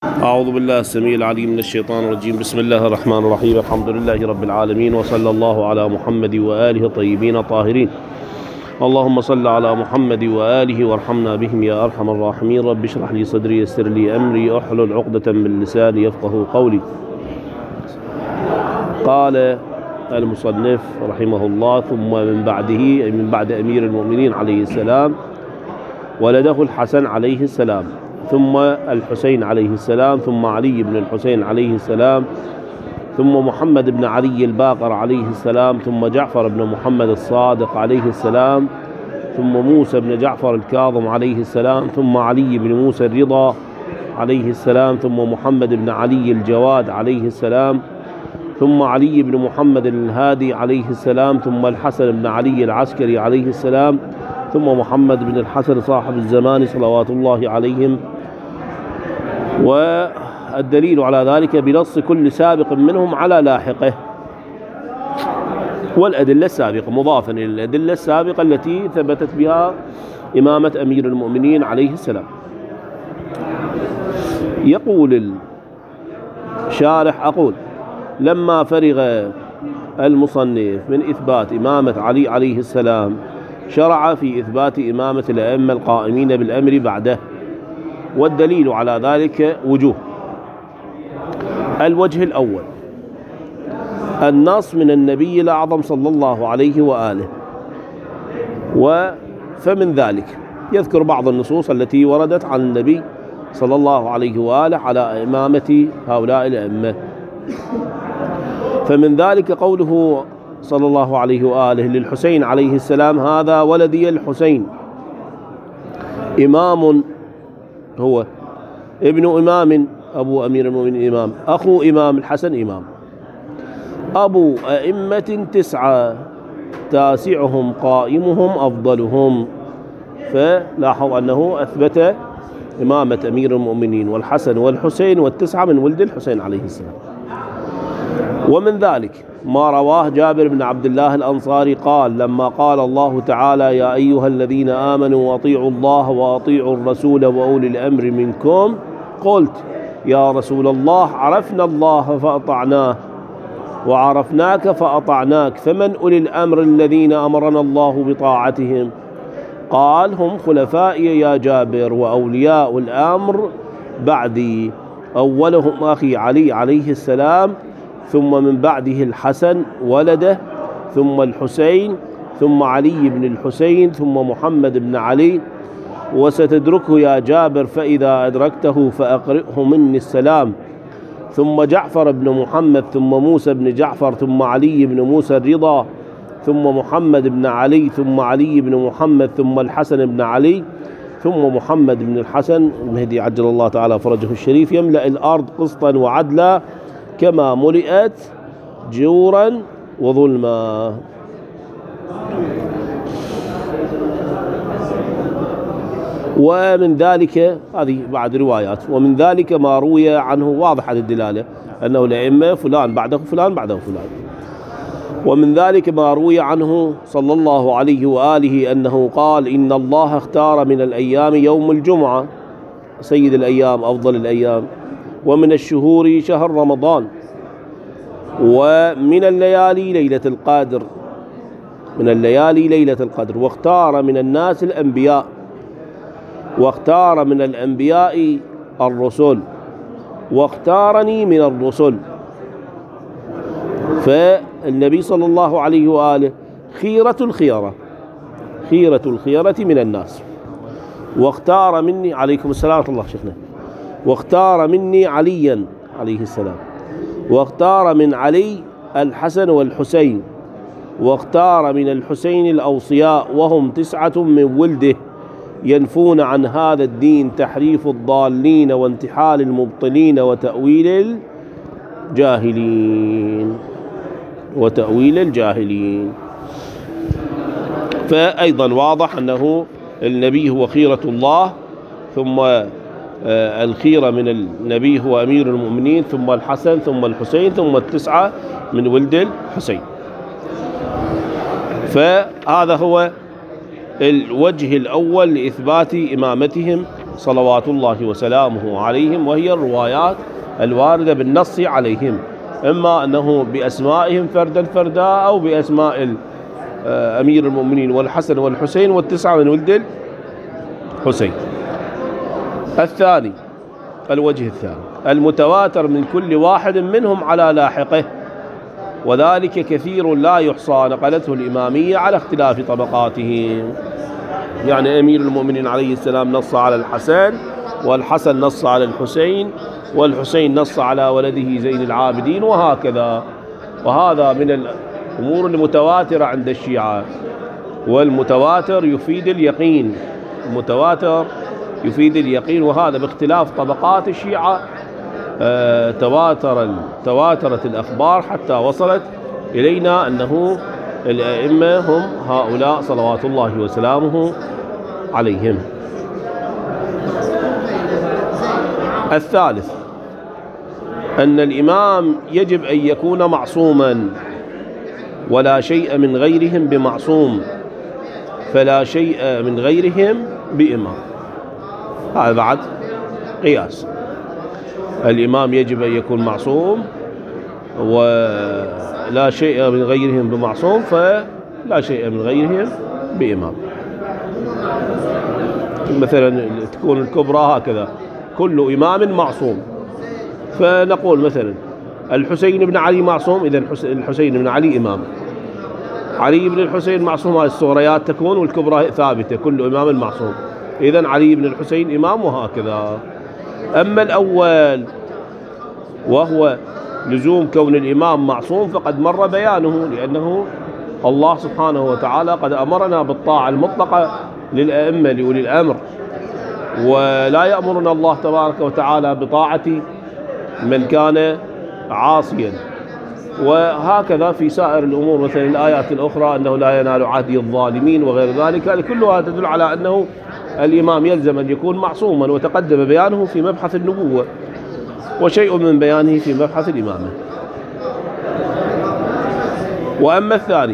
أعوذ بالله السميع العليم من الشيطان الرجيم. بسم الله الرحمن الرحيم. الحمد لله رب العالمين، وصلى الله على محمد وآله الطيبين الطاهرين. اللهم صل على محمد وآله وارحمنا بهم يا أرحم الراحمين. رب اشرح لي صدري، يسر لي أمري، احلل عقدة من لساني يفقه قولي. قال المصنف رحمه الله: ثم من بعده، أي من بعد أمير المؤمنين عليه السلام، ولده الحسن عليه السلام، ثم الحسين عليه السلام، ثم علي بن الحسين عليه السلام، ثم محمد بن علي الباقر عليه السلام، ثم جعفر بن محمد الصادق عليه السلام، ثم موسى بن جعفر الكاظم عليه السلام، ثم علي بن موسى الرضا عليه السلام، ثم محمد بن علي الجواد عليه السلام، ثم علي بن محمد الهادي عليه السلام، ثم الحسن بن علي العسكري عليه السلام، ثم محمد بن الحسن صاحب الزمان صلوات الله عليهم. والدليل على ذلك بنص كل سابق منهم على لاحقه، والأدلة السابقة مضافا إلى الأدلة السابقة التي ثبتت بها إمامة أمير المؤمنين عليه السلام. يقول الشارح: أقول لما فرغ المصنف من إثبات إمامة علي عليه السلام، شرع في إثبات إمامة الأئمة القائمين بالأمر بعده، والدليل على ذلك وجوه. الوجه الأول: النص من النبي الأعظم صلى الله عليه وآله، فمن ذلك يذكر بعض النصوص التي وردت عن النبي صلى الله عليه وآله على إمامة هؤلاء الأئمة. فمن ذلك قوله صلى الله عليه وآله للحسين عليه السلام: هذا ولدي الحسين، إمام هو ابن إمام، أبو أمير المؤمنين إمام، أخو إمام الحسن إمام، أبو أئمة 9، تاسعهم قائمهم أفضلهم. فلاحظوا أنه أثبت إمامة أمير المؤمنين والحسن والحسين والتسعة من ولد الحسين عليه السلام. ومن ذلك ما رواه جابر بن عبد الله الأنصاري قال: لما قال الله تعالى: يا أيها الذين آمنوا أطيعوا الله وأطيعوا الرسول وأولي الأمر منكم، قلت يا رسول الله عرفنا الله فأطعناه وعرفناك فأطعناك، فمن أولي الأمر الذين أمرنا الله بطاعتهم؟ قال: هم خلفائي يا جابر، وأولياء الأمر بعدي، أولهم أخي علي عليه السلام، ثم من بعده الحسن ولده، ثم الحسين، ثم علي بن الحسين، ثم محمد بن علي، وستدركه يا جابر، فإذا أدركته فأقرئه مني السلام، ثم جعفر بن محمد، ثم موسى بن جعفر، ثم علي بن موسى الرضا، ثم محمد بن علي، ثم علي بن محمد، ثم الحسن بن علي، ثم محمد بن الحسن المهدي عجل الله تعالى فرجه الشريف، يملأ الأرض قسطا وعدلا كما ملئت جورا وظلما. ومن ذلك، هذه بعد روايات، ومن ذلك ما روي عنه واضحة الدلالة أنه الأئمة فلان بعده فلان بعده فلان. ومن ذلك ما روي عنه صلى الله عليه وآله أنه قال: إن الله اختار من الأيام يوم الجمعة سيد الأيام أفضل الأيام، ومن الشهور شهر رمضان، ومن الليالي ليلة القدر، من الليالي ليلة القدر، واختار من الناس الأنبياء، واختار من الأنبياء الرسل، واختارني من الرسل. فالنبي صلى الله عليه وآله خيرة الخيرة، خيرة الخيرة من الناس. واختار مني، عليكم السلام ورحمة الله شيخنا، واختار مني عليا عليه السلام، واختار من علي الحسن والحسين، واختار من الحسين الأوصياء، وهم 9 من ولده، ينفون عن هذا الدين تحريف الضالين وانتحال المبطلين وتأويل الجاهلين. فأيضا واضح أنه النبي هو خيرة الله، ثم الخيرة من النبي هو أمير المؤمنين، ثم الحسن، ثم الحسين، ثم 9 من ولد الحسين. فهذا هو الوجه الأول لإثبات إمامتهم صلوات الله وسلامه عليهم، وهي الروايات الواردة بالنص عليهم، إما أنه بأسمائهم فردا فردا أو بأسماء أمير المؤمنين والحسن والحسين والتسعة من ولد الحسين. الثاني، الوجه الثاني، المتواتر من كل واحد منهم على لاحقه، وذلك كثير لا يحصى، نقلته الإمامية على اختلاف طبقاته. يعني أمير المؤمنين عليه السلام نص على الحسن، والحسن نص على الحسين، والحسين نص على ولده زين العابدين، وهكذا. وهذا من الأمور المتواترة عند الشيعة، والمتواتر يفيد اليقين، المتواتر يفيد اليقين، وهذا باختلاف طبقات الشيعة. تواترت الأخبار حتى وصلت إلينا أنه الأئمة هم هؤلاء صلوات الله وسلامه عليهم. الثالث، أن الإمام يجب أن يكون معصوما، ولا شيء من غيرهم بمعصوم، فلا شيء من غيرهم بإمام. هذا بعد قياس. الإمام يجب أن يكون معصوم، ولا شيء من غيرهم بمعصوم، فلا شيء من غيرهم بإمام. مثلا تكون الكبرى هكذا، كل إمام معصوم، فنقول مثلا الحسين بن علي معصوم، إذن الحسين بن علي إمام. علي بن الحسين معصوم، هذه الصغريات تكون، والكبرى ثابتة، كل إمام معصوم، إذن علي بن الحسين إمام، وهكذا. أما الأول وهو لزوم كون الإمام معصوم فقد مر بيانه، لأنه الله سبحانه وتعالى قد أمرنا بالطاعة المطلقة للأئمة لأولي الأمر، ولا يأمرنا الله تبارك وتعالى بطاعة من كان عاصيا. وهكذا في سائر الأمور، مثل الآيات الأخرى أنه لا ينال عهدي الظالمين وغير ذلك، كلها تدل على أنه الإمام يلزم أن يكون معصوما، وتقدم بيانه في مبحث النبوة، وشيء من بيانه في مبحث الإمامة. وأما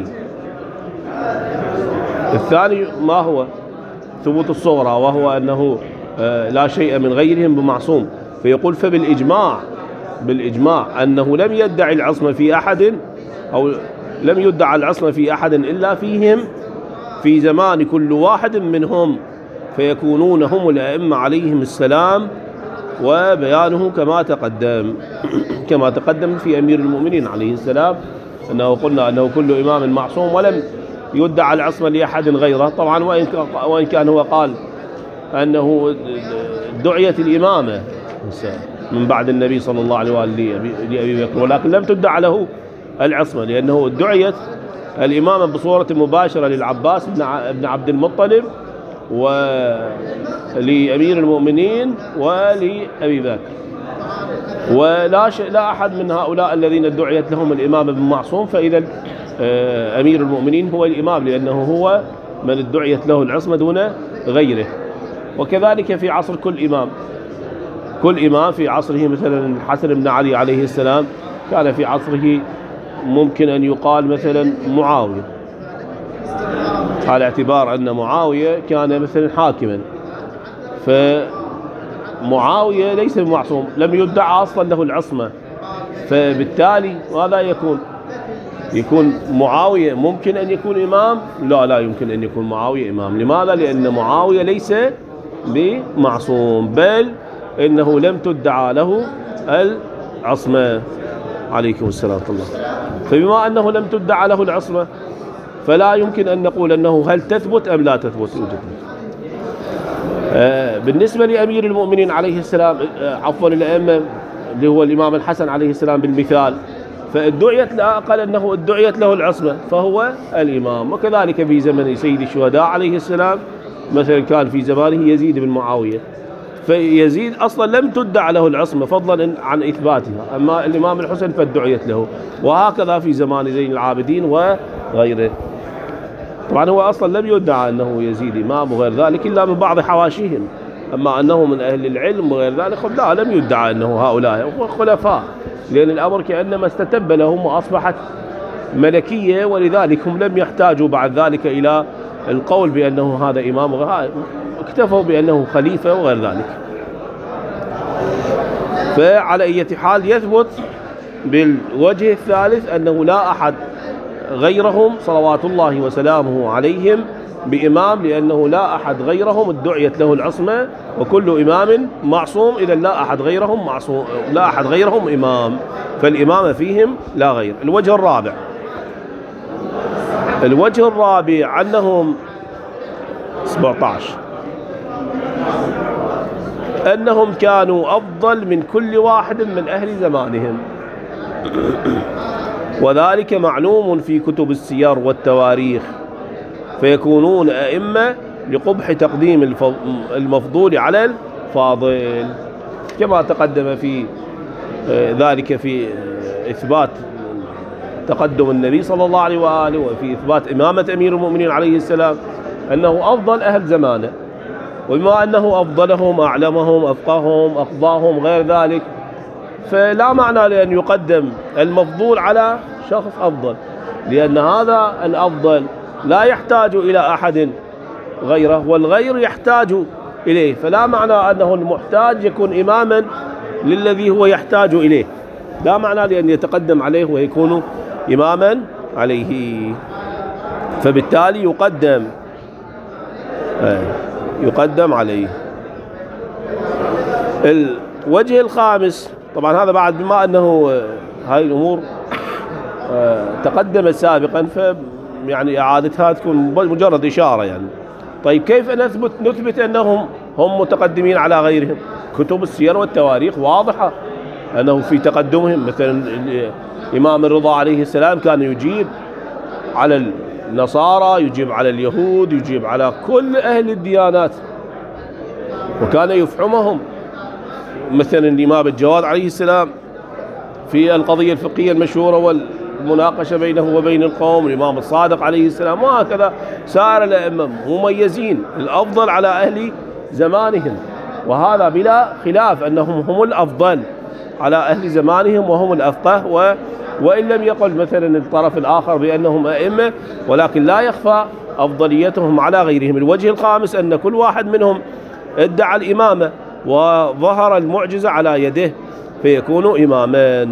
الثاني ما هو ثبوت الصغرى، وهو أنه لا شيء من غيرهم بمعصوم، فيقول بالإجماع أنه لم يدعي العصمة في أحد، أو لم يدعى العصمة في أحد إلا فيهم في زمان كل واحد منهم، فيكونون هم الأئمة عليهم السلام، وبيانه كما تقدم في أمير المؤمنين عليه السلام، أنه قلنا أنه كل إمام معصوم ولم يدعى العصمة لأحد غيره. طبعا وإن كان هو قال أنه دعيت الإمامة من بعد النبي صلى الله عليه وآله لأبي بكر، ولكن لم تدعى له العصمة، لأنه دعيت الإمامة بصورة مباشرة للعباس بن عبد المطلب، ولأمير المؤمنين، ولأبي بكر، لا أحد من هؤلاء الذين دعيت لهم الإمامة بالمعصوم، فإذا أمير المؤمنين هو الإمام، لأنه هو من ادعيت له العصمة دون غيره. وكذلك في عصر كل إمام في عصره، مثلا الحسن بن علي عليه السلام كان في عصره ممكن أن يقال مثلا معاوية، على اعتبار أن معاوية كان مثلا حاكما، فمعاوية ليس معصوم، لم يدعى أصلا له العصمة، فبالتالي ماذا يكون معاوية ممكن أن يكون إمام؟ لا يمكن أن يكون معاوية إمام. لماذا؟ لأن معاوية ليس بمعصوم، بل إنه لم تدعى له العصمة عليكم السلام الله. فبما أنه لم تدعى له العصمة فلا يمكن أن نقول أنه هل تثبت أم لا تثبت. بالنسبة لأمير المؤمنين عليه السلام، عفوا الأئمة اللي هو الإمام الحسن عليه السلام بالمثال، فادعيت قال أنه ادعيت له العصمة فهو الإمام. وكذلك في زمن سيد الشهداء عليه السلام، مثلا كان في زمانه يزيد بن معاوية، فيزيد أصلا لم تدع له العصمة فضلا عن إثباتها، أما الإمام الحسن فادعيت له، وهكذا في زمان زين العابدين وغيره. طبعا هو أصلا لم يدعى أنه يزيد إمام وغير ذلك إلا من بعض حواشيهم، أما أنه من أهل العلم وغير ذلك لا، لم يدعى أنه هؤلاء خلفاء، لأن الأمر كأنما استتب لهم وأصبحت ملكية، ولذلك هم لم يحتاجوا بعد ذلك إلى القول بأنه هذا إمام اكتفوا بأنه خليفة وغير ذلك. فعلى أي حال يثبت بالوجه الثالث أنه لا أحد غيرهم صلوات الله وسلامه عليهم بإمام، لأنه لا أحد غيرهم ادعيت له العصمة، وكل إمام معصوم، إذا لا أحد غيرهم معصوم، لا أحد غيرهم إمام، فالإمامة فيهم لا غير. الوجه الرابع أنهم 17 أنهم كانوا أفضل من كل واحد من أهل زمانهم، وذلك معلوم في كتب السير والتواريخ، فيكونون أئمة لقبح تقديم المفضول على الفاضل، كما تقدم في ذلك في إثبات تقدم النبي صلى الله عليه وآله، وفي إثبات إمامة أمير المؤمنين عليه السلام أنه أفضل أهل زمانه، وبما أنه أفضلهم أعلمهم أفقههم أقضاهم غير ذلك، فلا معنى لأن يقدم المفضول على شخص أفضل، لأن هذا الأفضل لا يحتاج إلى أحد غيره، والغير يحتاج إليه، فلا معنى أنه المحتاج يكون إماما للذي هو يحتاج إليه، لا معنى لأن يتقدم عليه ويكون إماما عليه، فبالتالي يقدم عليه. الوجه الخامس، طبعا هذا بعد بما أنه هاي الأمور تقدمت سابقا، يعني إعادتها تكون مجرد إشارة يعني. طيب كيف نثبت أنهم هم متقدمين على غيرهم؟ كتب السير والتواريخ واضحة أنه في تقدمهم. مثلا الإمام الرضا عليه السلام كان يجيب على النصارى، يجيب على اليهود، يجيب على كل أهل الديانات، وكان يفحمهم. مثلا الإمام الجواد عليه السلام في القضية الفقهية المشهورة والمناقشة بينه وبين القوم، الإمام الصادق عليه السلام، وهكذا سائر الأئمة مميزين الأفضل على أهل زمانهم، وهذا بلا خلاف أنهم هم الأفضل على أهل زمانهم وهم الأفقه، وإن لم يقل مثلا الطرف الآخر بأنهم أئمة، ولكن لا يخفى أفضليتهم على غيرهم. الوجه الخامس أن كل واحد منهم ادعى الإمامة وظهر المعجزة على يده فيكون إماما،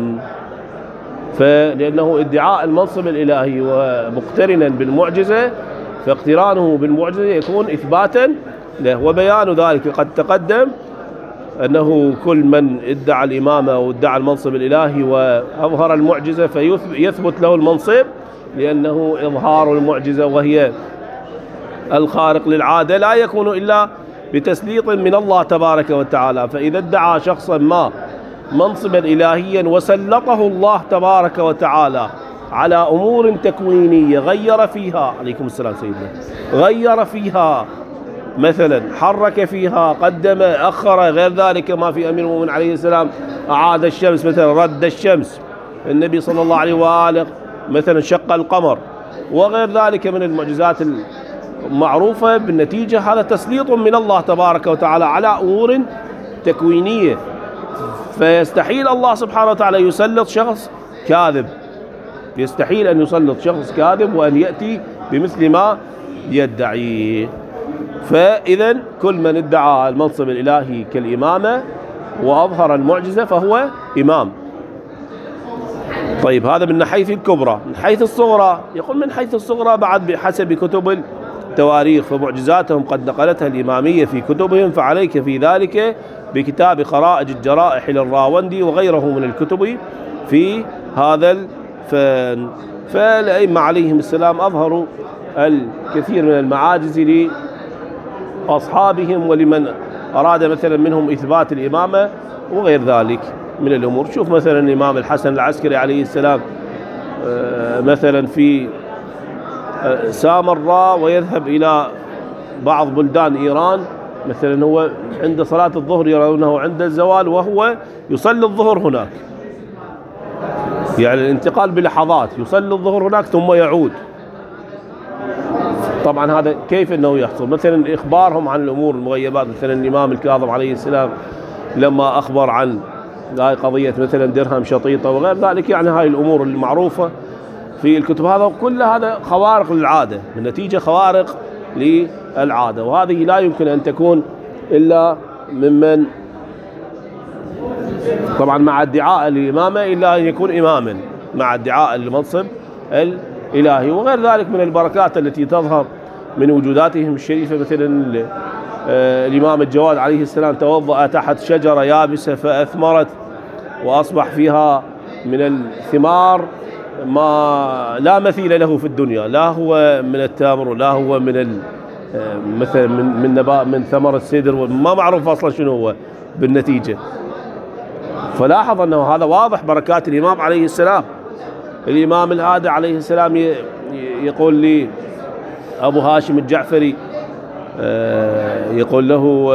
فلأنه ادعاء المنصب الإلهي ومقترنا بالمعجزة، فاقترانه بالمعجزة يكون إثباتا له، وبيان ذلك قد تقدم أنه كل من ادعى الإمامة وادعى المنصب الإلهي وأظهر المعجزة فيثبت له المنصب، لأنه إظهار المعجزة وهي الخارق للعادة لا يكون إلا بتسليط من الله تبارك وتعالى. فإذا ادعى شخصا ما منصبا إلهيا وسلطه الله تبارك وتعالى على أمور تكوينية غير فيها، عليكم السلام سيدنا، غير فيها مثلا، حرك فيها، قدم، أخر، غير ذلك ما في أمير المؤمنين عليه السلام أعاد الشمس مثلا، رد الشمس، النبي صلى الله عليه وآله مثلا شق القمر، وغير ذلك من المعجزات المعروفة بالنتيجة، هذا تسليط من الله تبارك وتعالى على أمور تكوينية، فيستحيل الله سبحانه وتعالى يسلط شخص كاذب، يستحيل أن يسلط شخص كاذب وأن يأتي بمثل ما يدعيه. فإذا كل من ادعى المنصب الإلهي كالإمامة وأظهر المعجزة فهو إمام. طيب هذا من حيث الكبرى. من حيث الصغرى، يقول من حيث الصغرى بعد بحسب كتب التواريخ فمعجزاتهم قد نقلتها الإمامية في كتبهم، فعليك في ذلك بكتاب خرائج الجرائح للراوندي وغيره من الكتب في هذا الفن. فالأئمة عليهم السلام أظهروا الكثير من المعاجز لأصحابهم ولمن أراد مثلا منهم إثبات الإمامة وغير ذلك من الأمور. شوف مثلا الإمام الحسن العسكري عليه السلام مثلا في سامراء ويذهب إلى بعض بلدان إيران، مثلا هو عند صلاة الظهر يرونه عند الزوال وهو يصلي الظهر هناك، يعني الانتقال بلحظات، يصلي الظهر هناك ثم يعود. طبعا هذا كيف انه يحصل؟ مثلا اخبارهم عن الامور المغيبات، مثلا الامام الكاظم عليه السلام لما اخبر عن هاي قضية مثلا درهم شطيطة وغير ذلك، يعني هاي الامور المعروفة في الكتب، هذا كل هذا خوارق للعادة، بالنتيجة خوارق للعادة، وهذه لا يمكن أن تكون إلا ممن طبعا مع ادعاء الإمامة، إلا أن يكون إماما مع ادعاء المنصب الإلهي. وغير ذلك من البركات التي تظهر من وجوداتهم الشريفة، مثلا الإمام الجواد عليه السلام توضأ تحت شجرة يابسة فأثمرت وأصبح فيها من الثمار ما لا مثيل له في الدنيا، لا هو من التمر ولا هو من مثلا من ثمر السدر، وما معروف أصلا شنو هو بالنتيجة. فلاحظ أنه هذا واضح بركات الإمام عليه السلام. الإمام الهادي عليه السلام يقول لي أبو هاشم الجعفري، يقول له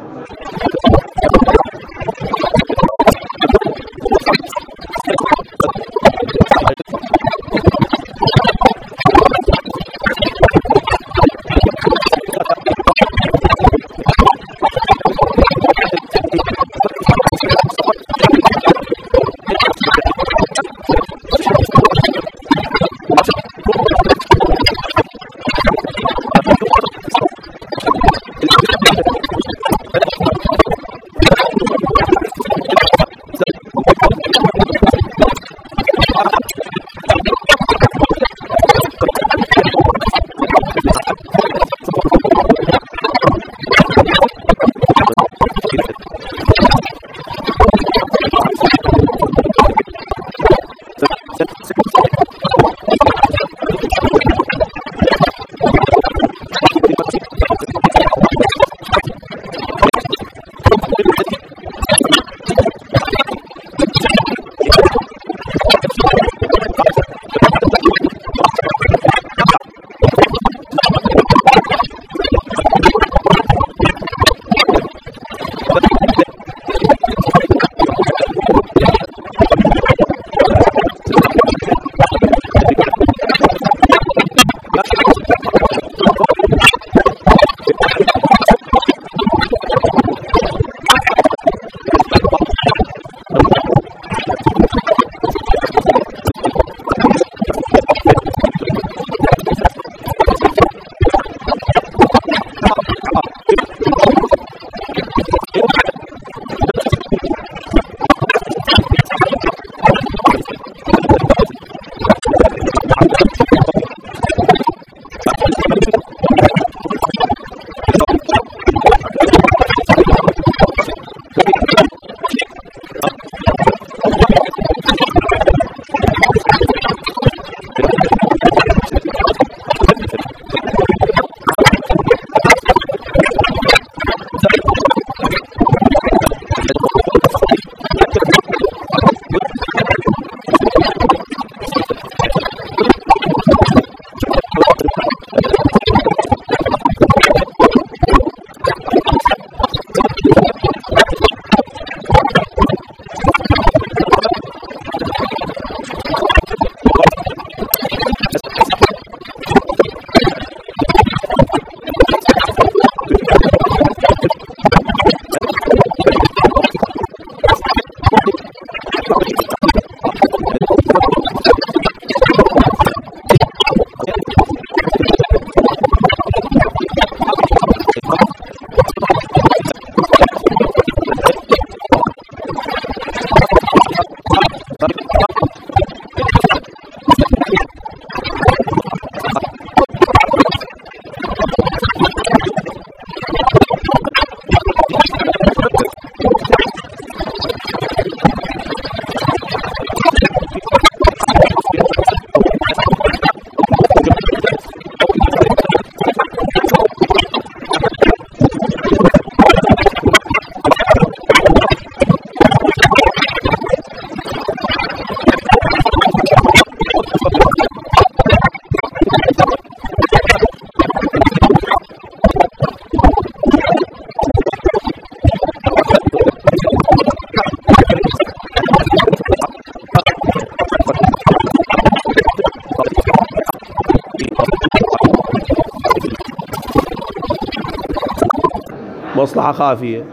مصلحة خافية،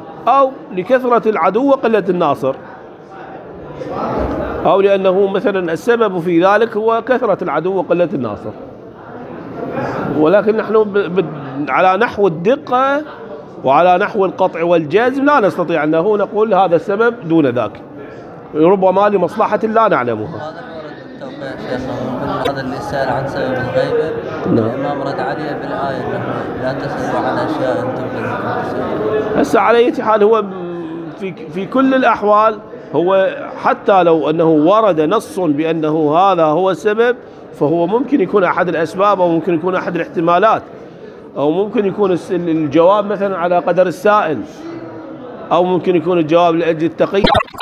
أو لكثرة العدو وقلة الناصر، أو لأنه مثلا السبب في ذلك هو كثرة العدو وقلة الناصر. ولكن نحن على نحو الدقة وعلى نحو القطع والجزم لا نستطيع أنه نقول هذا السبب دون ذاك، ربما لمصلحة لا نعلمها. هذا الورد بالتوقيع شيخ، هذا اللي سأل عن سبب الغيبة. الإمام رد عليه بالآية أنه لا تسألوا عن أشياء أنتم فيها تسألون. هسه على أي حال هو في كل الأحوال هو حتى لو أنه ورد نص بأنه هذا هو السبب، فهو ممكن يكون أحد الأسباب أو ممكن يكون أحد الاحتمالات، أو ممكن يكون الجواب مثلا على قدر السائل، أو ممكن يكون الجواب لأجل التقي.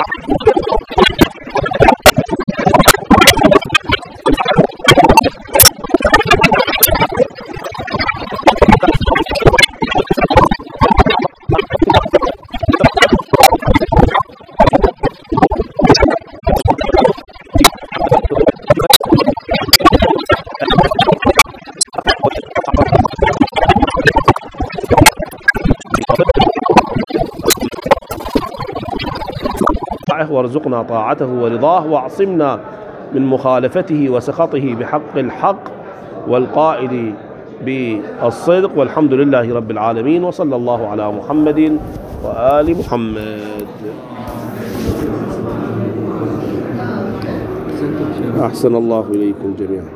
وارزقنا طاعته ورضاه، واعصمنا من مخالفته وسخطه بحق الحق والقائل بالصدق، والحمد لله رب العالمين، وصلى الله على محمد وآل محمد. أحسن الله إليكم جميعا.